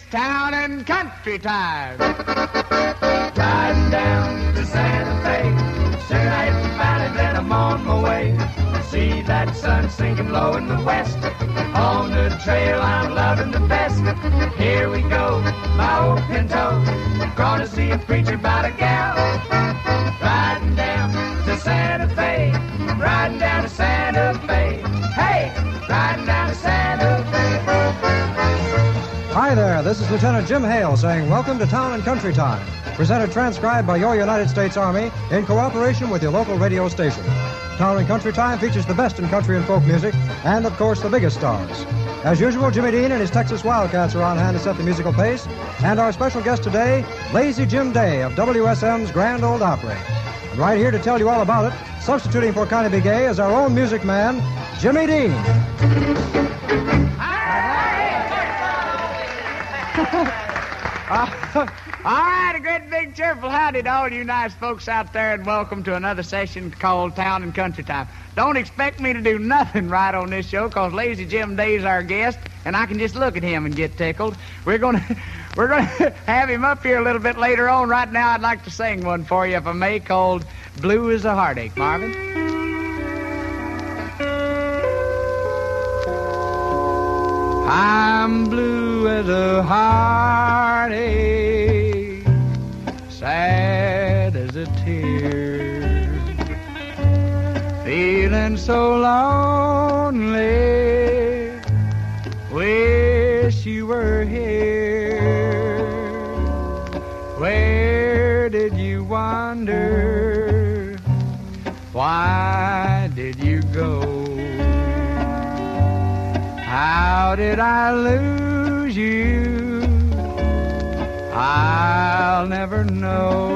Town and Country Time. Riding down to Santa Fe, soon I hit the valley, then I'm on my way. See that sun sinking low in the west. On the trail I'm loving the best. Here we go, my old Pinto. Gonna see a preacher about a gal. Riding down to Santa Fe, riding down to Santa Fe. Hey, riding down to Santa Fe. Hi there, this is Lieutenant Jim Hale saying welcome to Town and Country Time, presented transcribed by your United States Army in cooperation with your local radio station. Town and Country Time features the best in country and folk music and, of course, the biggest stars. As usual, Jimmy Dean and his Texas Wildcats are on hand to set the musical pace, and our special guest today, Lazy Jim Day of WSM's Grand Ole Opry. And right here to tell you all about it, substituting for Connie B. Gay, is our own music man, Jimmy Dean. All right, a great big cheerful howdy to all you nice folks out there, and welcome to another session called Town and Country Time. Don't expect me to do nothing right on this show, because Lazy Jim Day's our guest, and I can just look at him and get tickled. We're gonna have him up here a little bit later on. Right now, I'd like to sing one for you, if I may, called Blue as a Heartache. Marvin? I'm blue as a heartache, sad as a tear, feeling so lonely, wish you were here. Where did you wander? Why did you go? How did I lose you? I'll never know.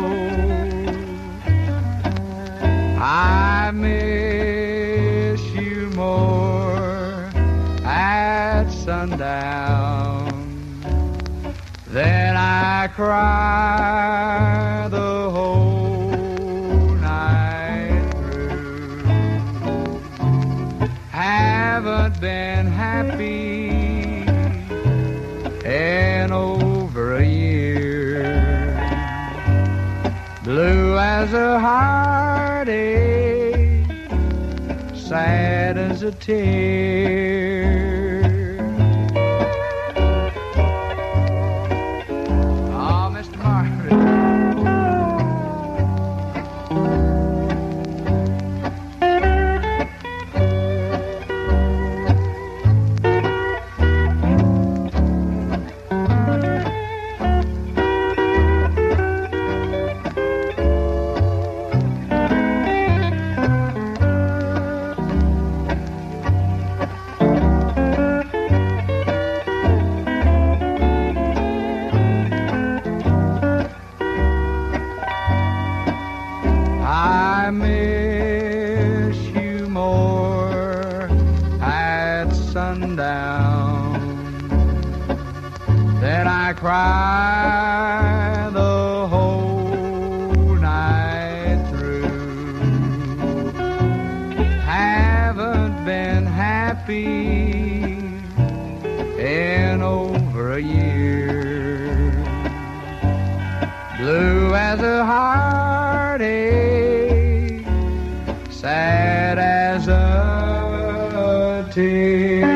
I miss you more at sundown than I cry the whole night through. Haven't been happy in over a year. Blue as a heartache, sad as a tear. Oh, Mr. Marvin. I miss you more at sundown than I cry the whole night through. Haven't been happy in over a year. Blue as a heartache, sad as a tear.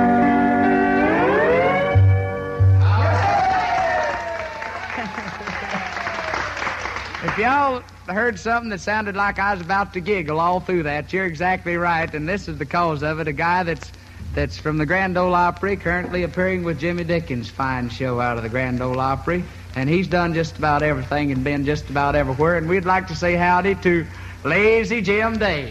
If y'all heard something that sounded like I was about to giggle all through that, you're exactly right, and this is the cause of it. A guy that's from the Grand Ole Opry, currently appearing with Jimmy Dickens' fine show out of the Grand Ole Opry, and he's done just about everything and been just about everywhere, and we'd like to say howdy to Lazy Jim Day.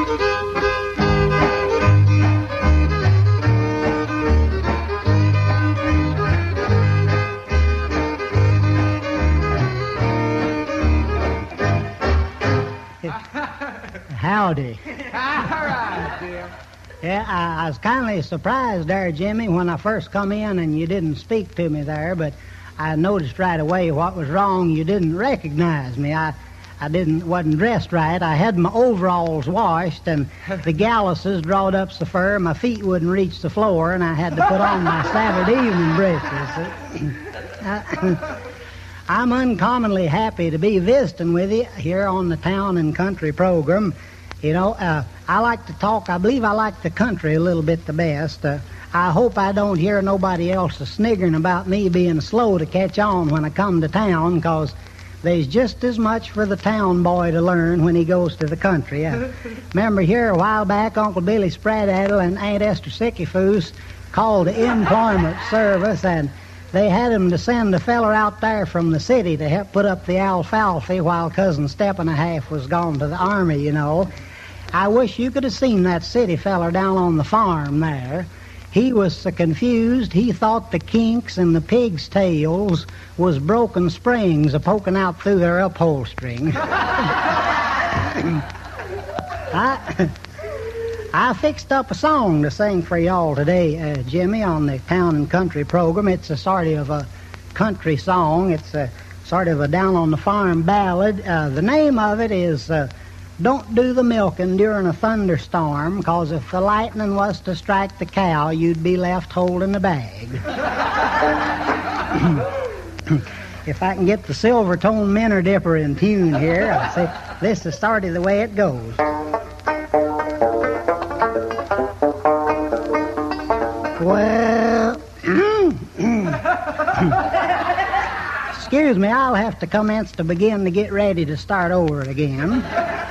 Howdy. All right, Jim. Yeah, I was kindly surprised there, Jimmy, when I first come in and you didn't speak to me there, but I noticed right away what was wrong. You didn't recognize me. wasn't dressed right. I had my overalls washed, and the galluses drawed up so fur my feet wouldn't reach the floor, and I had to put on my Saturday evening breeches. I'm uncommonly happy to be visiting with you here on the Town and Country program. You know, I like to talk. I believe I like the country a little bit the best. I hope I don't hear nobody else sniggering about me being slow to catch on when I come to town, because there's just as much for the town boy to learn when he goes to the country. Remember here a while back, Uncle Billy Spradaddle and Aunt Esther Sickyfoos called the employment service, and they had him to send a feller out there from the city to help put up the alfalfa while Cousin Step and a Half was gone to the army, you know. I wish you could have seen that city feller down on the farm there. He was so confused, he thought the kinks in the pigs' tails was broken springs a-poking out through their upholstering. I fixed up a song to sing for y'all today, Jimmy, on the Town and Country program. It's a sort of a country song. It's a sort of a down-on-the-farm ballad. The name of it is Don't Do the Milking During a Thunderstorm, 'cause if the lightning was to strike the cow, you'd be left holding the bag. If I can get the Silvertone Minor Dipper in tune here, I'll say this is sort of the way it goes. Well, excuse me, I'll have to commence to begin to get ready to start over again.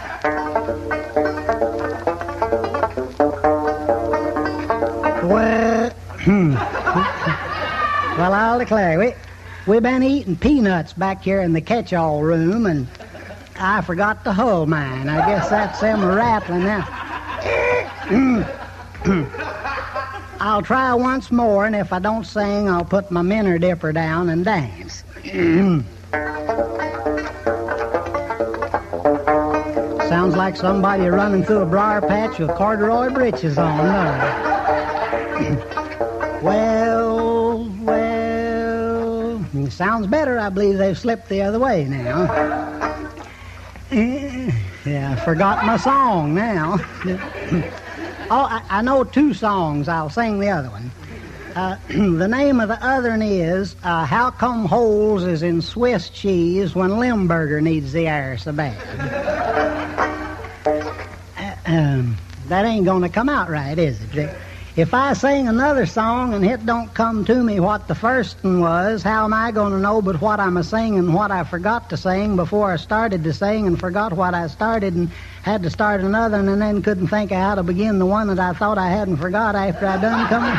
Well, I'll declare, we've been eating peanuts back here in the catch-all room, and I forgot to hull mine. I guess that's them rattling now. I'll try once more, and if I don't sing, I'll put my minor dipper down and dance. Sounds like somebody running through a briar patch with corduroy breeches on. Well, sounds better. I believe they've slipped the other way now. Yeah, I forgot my song now. Oh, I know two songs. I'll sing the other one. The name of the other one is How Come Holes is in Swiss Cheese When Limburger Needs the Air So Bad. That ain't going to come out right, is it, Jake? If I sing another song and it don't come to me what the first one was, how am I going to know but what I'm a-singing and what I forgot to sing before I started to sing and forgot what I started and had to start another and then couldn't think of how to begin the one that I thought I hadn't forgot after I done coming?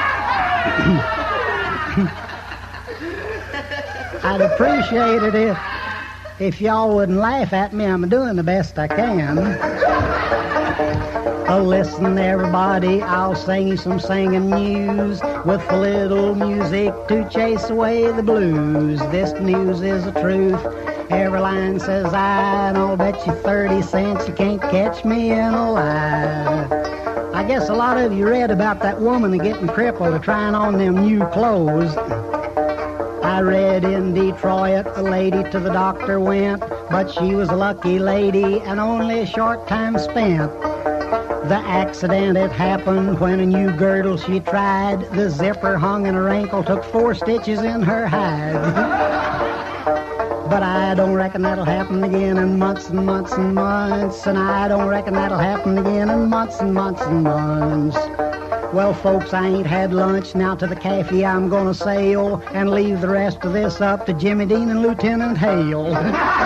I'd appreciate it if y'all wouldn't laugh at me. I'm doing the best I can. Oh, listen, everybody, I'll sing you some singing news with a little music to chase away the blues. This news is the truth. Every line says I, and I'll bet you 30 cents you can't catch me in a lie. I guess a lot of you read about that woman getting crippled trying on them new clothes. I read in Detroit a lady to the doctor went, but she was a lucky lady and only a short time spent. The accident had happened when a new girdle she tried. The zipper hung in her ankle, took 4 stitches in her hide. But I don't reckon that'll happen again in months and months and months. And I don't reckon that'll happen again in months and months and months. Well, folks, I ain't had lunch. Now to the cafe I'm gonna sail and leave the rest of this up to Jimmy Dean and Lieutenant Hale.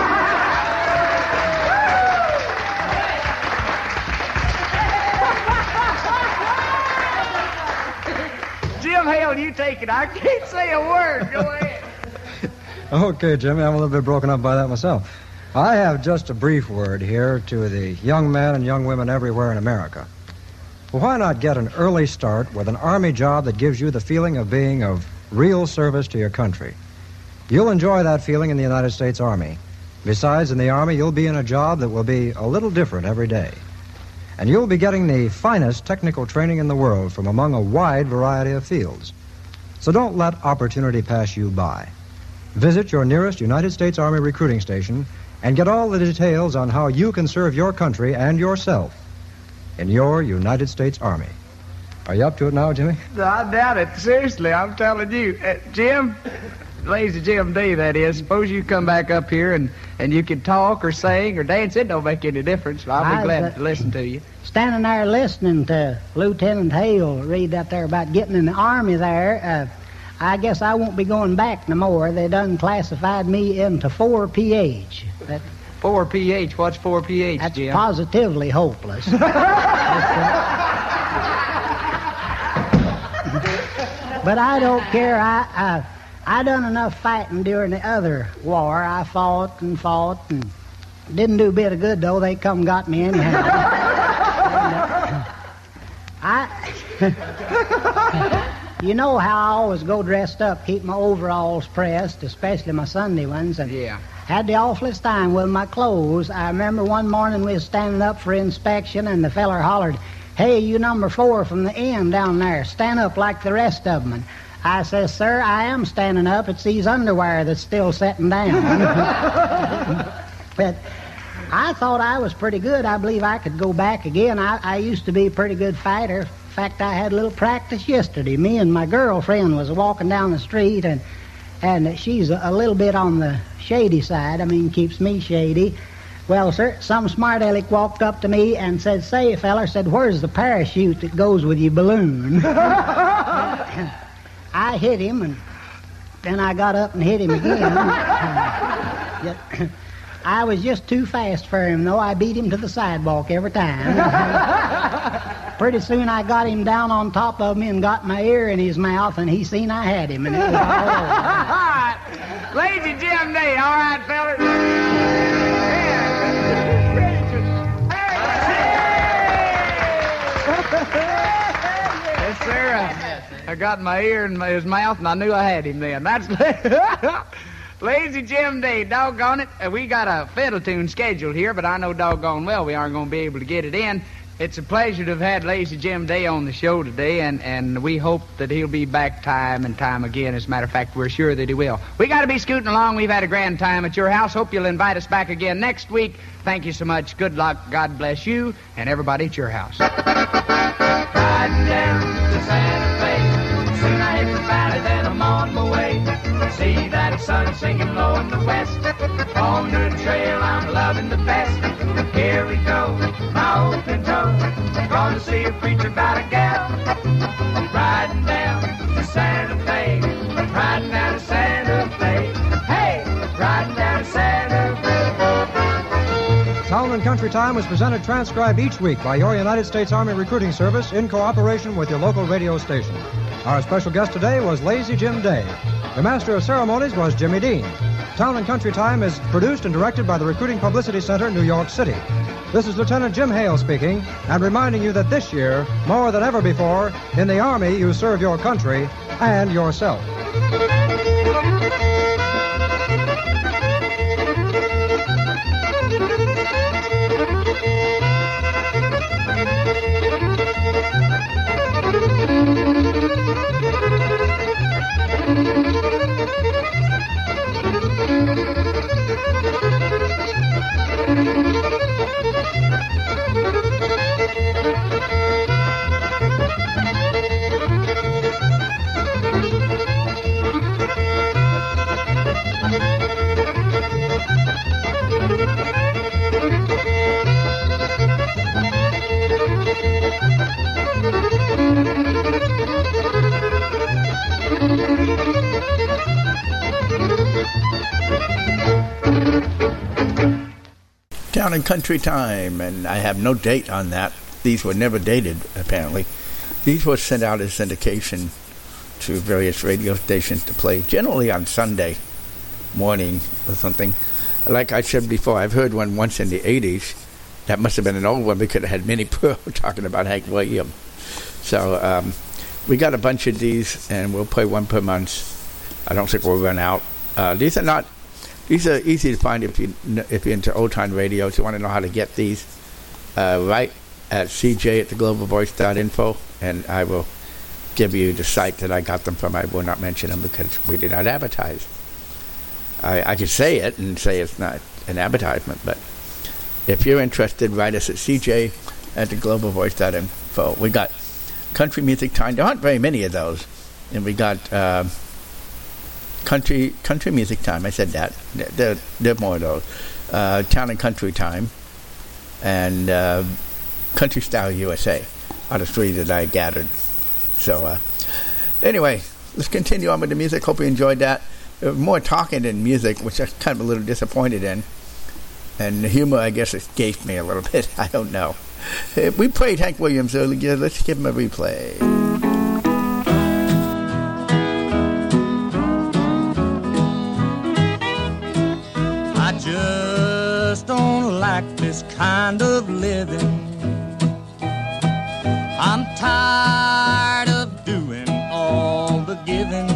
You take it. I can't say a word. Go ahead. Okay, Jimmy, I'm a little bit broken up by that myself. I have just a brief word here to the young men and young women everywhere in America. Well, why not get an early start with an Army job that gives you the feeling of being of real service to your country? You'll enjoy that feeling in the United States Army. Besides, in the Army, you'll be in a job that will be a little different every day. And you'll be getting the finest technical training in the world from among a wide variety of fields. So don't let opportunity pass you by. Visit your nearest United States Army recruiting station and get all the details on how you can serve your country and yourself in your United States Army. Are you up to it now, Jimmy? I doubt it. Seriously, I'm telling you. Jim, Lazy Jim D, that is, suppose you come back up here and you can talk or sing or dance. It don't make any difference. I'll be glad to listen to you. Standing there listening to Lieutenant Hale read that there about getting in the Army there, I guess I won't be going back no more. They done classified me into 4PH. 4PH? What's 4PH, that's Jim? That's positively hopeless. But I don't care. I done enough fighting during the other war. I fought and didn't do a bit of good, though. They come got me anyhow. You know how I always go dressed up, keep my overalls pressed, especially my Sunday ones, and had the awfulest time with my clothes. I remember one morning we was standing up for inspection, and the feller hollered, "Hey, you number 4 from the end down there, stand up like the rest of them." And I says, "Sir, I am standing up. It's these underwear that's still sitting down." But I thought I was pretty good. I believe I could go back again. I used to be a pretty good fighter. In fact, I had a little practice yesterday. Me and my girlfriend was walking down the street, and she's a little bit on the shady side. I mean, keeps me shady. Well, sir, some smart aleck walked up to me and said, "Say, feller," said, "where's the parachute that goes with your balloon?" I hit him, and then I got up and hit him again. I was just too fast for him, though. I beat him to the sidewalk every time. Pretty soon I got him down on top of me and got my ear in his mouth, and he seen I had him, and it was all over. Lazy Jim D, all right, fellas? Yes, sir. I got my ear in his mouth, and I knew I had him then. That's Lazy Jim D, doggone it. We got a fiddle tune scheduled here, but I know doggone well we aren't going to be able to get it in. It's a pleasure to have had Lazy Jim D on the show today, and we hope that he'll be back time and time again. As a matter of fact, we're sure that he will. We got to be scooting along. We've had a grand time at your house. Hope you'll invite us back again next week. Thank you so much. Good luck. God bless you and everybody at your house. Riding down to Santa Fe. Soon I hit the valley, then I'm on my way. See that sun sinking low in the west. On the trail I'm loving the best. Here we go, my open toe. Gonna see a preacher about a gal. Riding down to Santa Fe. Riding down to Santa Fe. Hey, riding down to Santa Fe. Town and Country Time was presented transcribed each week by your United States Army Recruiting Service in cooperation with your local radio station. Our special guest today was Lazy Jim Day. The Master of Ceremonies was Jimmy Dean. Town and Country Time is produced and directed by the Recruiting Publicity Center, New York City. This is Lieutenant Jim Hale speaking and reminding you that this year, more than ever before, in the Army you serve your country and yourself. Town and Country Time, and I have no date on that. These were never dated, apparently. These were sent out as syndication to various radio stations to play, generally on Sunday morning or something. Like I said before, I've heard one once in the 80s. That must have been an old one because it had Minnie Pearl talking about Hank Williams. So we got a bunch of these, and we'll play one per month. I don't think we'll run out. These are easy to find if you're into old-time radio. If you want to know how to get these, right at cj@theglobalvoice.info, and I will give you the site that I got them from. I will not mention them because we did not advertise. I could say it and say it's not an advertisement, but if you're interested, write us at cj@theglobalvoice.info. We got country music time. There aren't very many of those. And we got country music time. I said that. There are more of those. Town and country time. And Country Style USA are the three that I gathered. So, anyway, let's continue on with the music. Hope you enjoyed that. There was more talking than music, which I'm kind of a little disappointed in. And the humor, I guess, escaped me a little bit. I don't know. We played Hank Williams earlier. Let's give him a replay. I just don't like this kind of living. I'm tired of doing all the giving.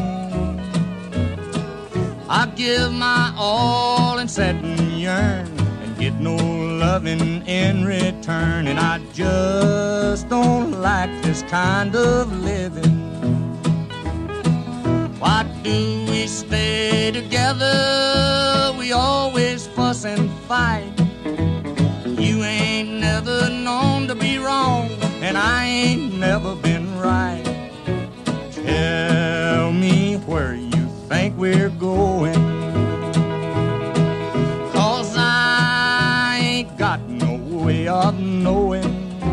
I give my all and sit and yearn and get no loving in return. And I just don't like this kind of living. Why do we stay together? We always fuss and fight. You ain't never known to be wrong, and I ain't never been right. Tell me where you think we're going, 'cause I ain't got no way of knowing.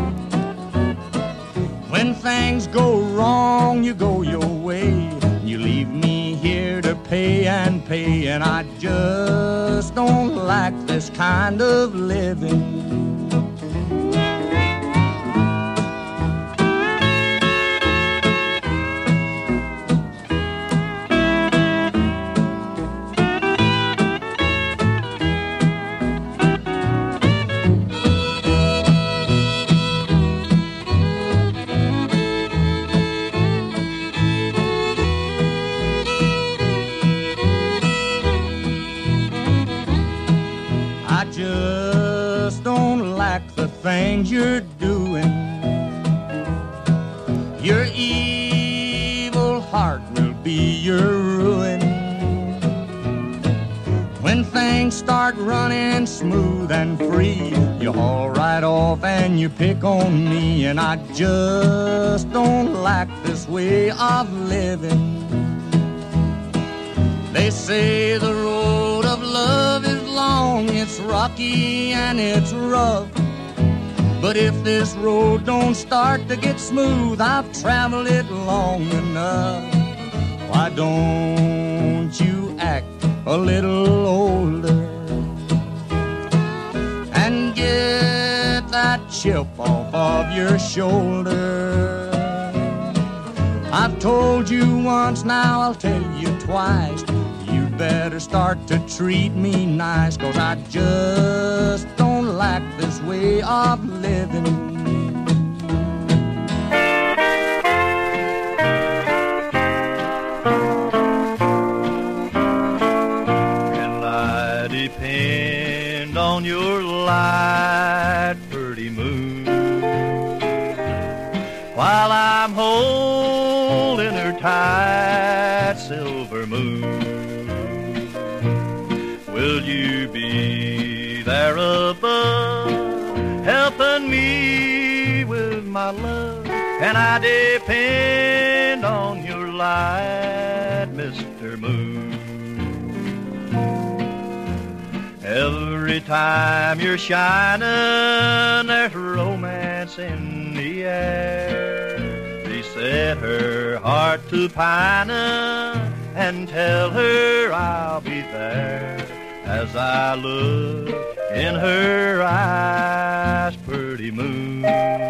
When things go wrong, you go your way. You leave me here to pay and pay, and I just don't like this kind of living. Things you're doing, your evil heart will be your ruin. When things start running smooth and free, you haul right off and you pick on me, and I just don't like this way of living. They say the road of love is long, it's rocky and it's rough. But if this road don't start to get smooth, I've traveled it long enough. Why don't you act a little older and get that chip off of your shoulder? I've told you once, now I'll tell you twice. You better start to treat me nice, 'cause I just don't like this way of living. Can I depend on your light, pretty moon, while I'm holding her tight, silver moon? Will you be there above, helping me with my love? Can I depend on your light, Mr. Moon? Every time you're shining, there's romance in the air. They set her heart to pining, and tell her I'll be there. As I look in her eyes, pretty moon,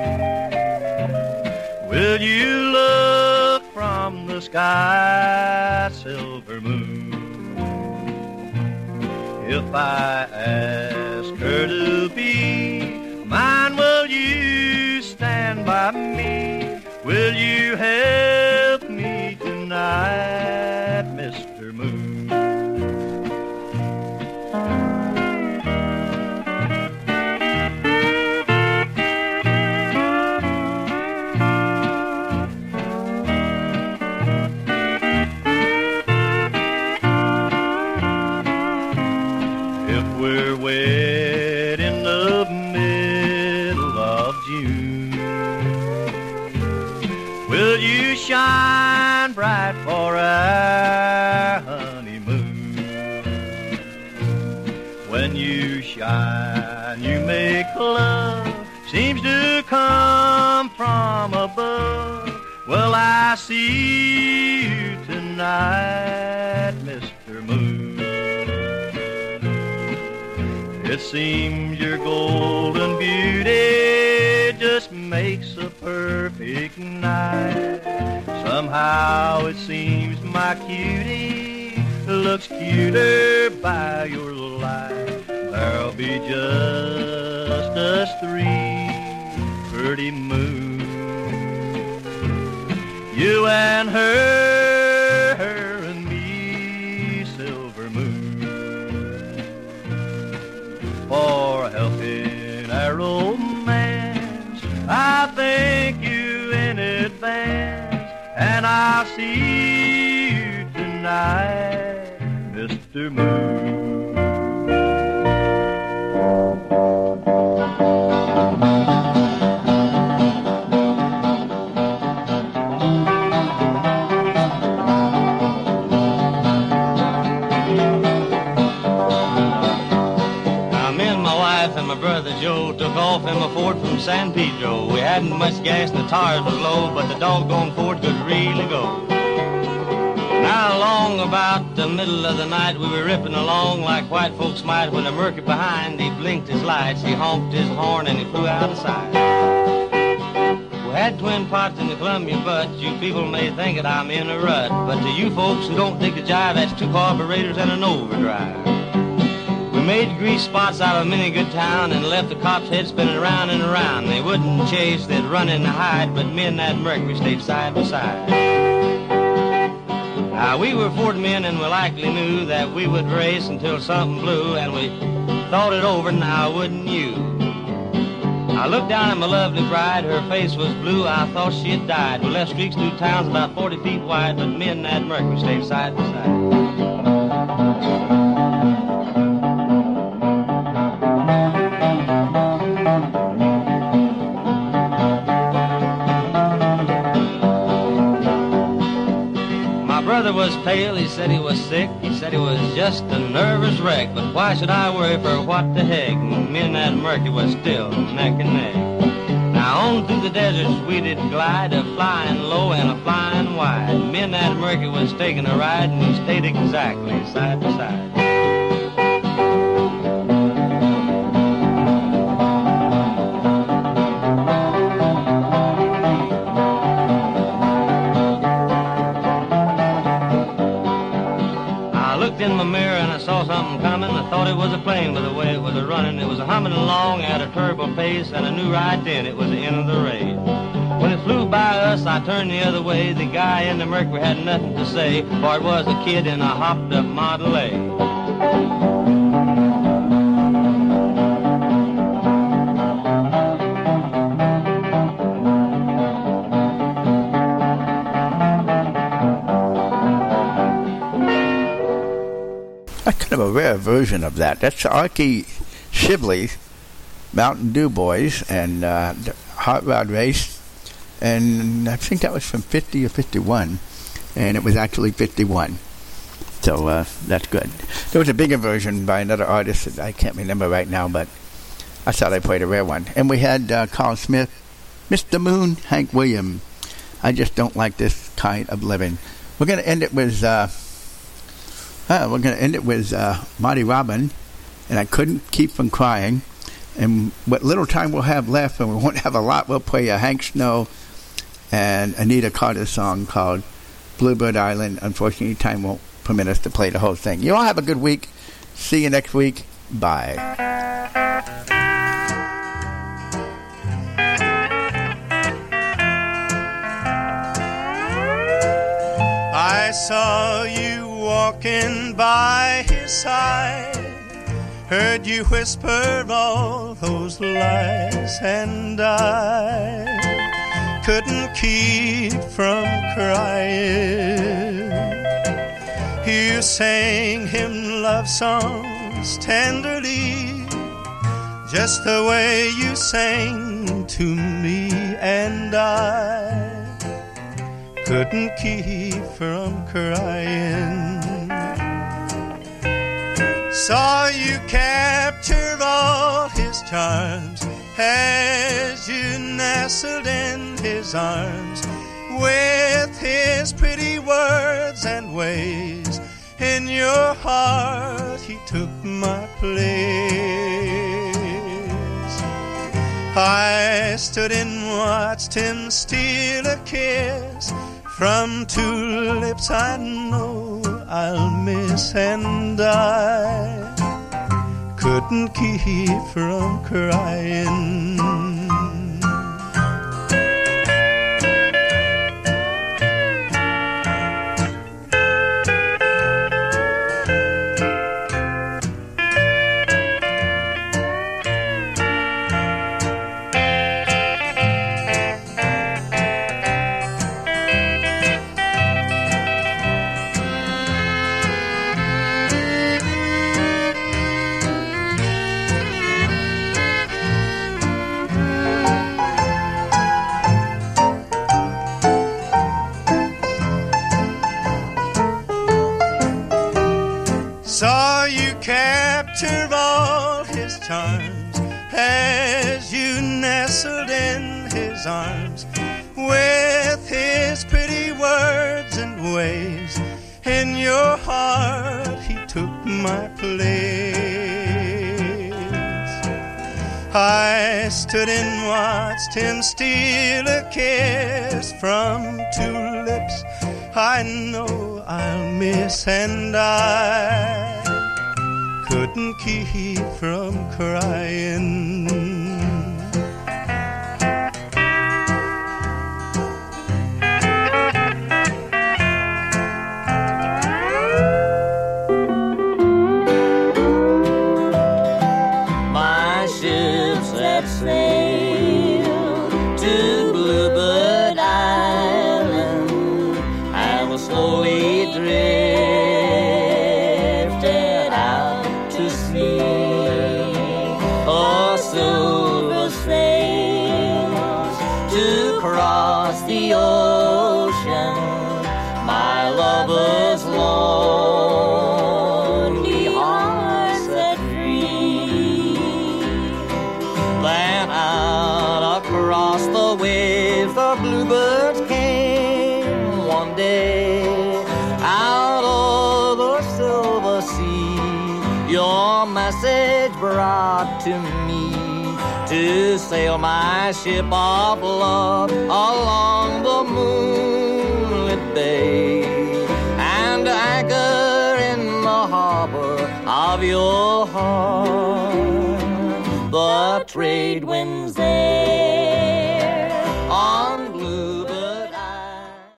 will you look from the sky, silver moon? If I ask her to be mine, will you stand by me? Will you help me tonight, Mr. Moon? if we're wed in the middle of June? Will you shine bright for our honeymoon? When you shine, you make love seems to come from above. Well, I see you tonight, Mr. Moon. It seems your golden beauty just makes a perfect night. Somehow it seems my cutie looks cuter by your light. There'll be just us three, pretty moon. You and her and me, silver moon. For helping our romance, I thank you in advance. And I'll see you tonight, Mr. Moon. Joe took off in a Ford from San Pedro. We hadn't much gas and the tires was low, but the doggone Ford could really go. Now along about the middle of the night, we were ripping along like white folks might. When the Murky behind, he blinked his lights, he honked his horn and he flew out of sight. We had twin pots in the Columbia butt. You people may think that I'm in a rut, but to you folks who don't dig the jive, that's two carburetors and an overdrive. We made grease spots out of many good town and left the cops' head spinning around and around. They wouldn't chase, they'd run in the hide, but me and that Mercury stayed side by side. Now, we were Ford men and we likely knew that we would race until something blew, and we thought it over, now wouldn't you? I looked down at my lovely bride, her face was blue, I thought she had died. We left streaks through towns about 40 feet wide, but me and that Mercury stayed side by side. Brother was pale, he said he was sick, he said he was just a nervous wreck, but why should I worry for what the heck? Me and that Murky was still neck and neck. Now on through the deserts we did glide, a flying low and a flying wide. Me and that Murky was taking a ride and we stayed exactly side by side. In my mirror and I saw something coming. I thought it was a plane by the way it was running. It was humming along at a turbo pace, and I knew right then it was the end of the race. When it flew by us, I turned the other way. The guy in the Mercury had nothing to say, for it was a kid in a hopped-up Model A. Kind of a rare version of that. That's Archie Shibley, Mountain Dew Boys, and Hot Rod Race, and I think that was from 50 or 51, and it was actually 51. So that's good. There was a bigger version by another artist that I can't remember right now, but I thought I played a rare one. And we had Carl Smith, Mr. Moon, Hank Williams. I just don't like this kind of living. We're going to end it with Marty Robin, and I couldn't keep from crying. And what little time we'll have left, and we won't have a lot, we'll play a Hank Snow and Anita Carter song called Bluebird Island. Unfortunately, time won't permit us to play the whole thing. You all have a good week. See you next week. Bye. I saw you walking by his side, heard you whisper all those lies, and I couldn't keep from crying. You sang him love songs eyes tenderly, just the way you sang to me, and I couldn't keep from crying. Saw you capture all his charms as you nestled in his arms, with his pretty words and ways. In your heart he took my place. I stood and watched him steal a kiss from two lips I know I'll miss, and I couldn't keep from crying. Saw you capture all his charms as you nestled in his arms, with his pretty words and ways. In your heart he took my place. I stood and watched him steal a kiss from two lips I know I'll miss, and I couldn't keep from crying. My ships that sail to Bluebird Island and slowly drifted out to sea. Oh, silver sails to cross the ocean, my lover's lonely heart set free. Then out across the waves the bluebirds came one day, out of the silver sea. Your message brought to me to sail my ship of love along the moonlit bay, and anchor in the harbor of your heart. The trade winds they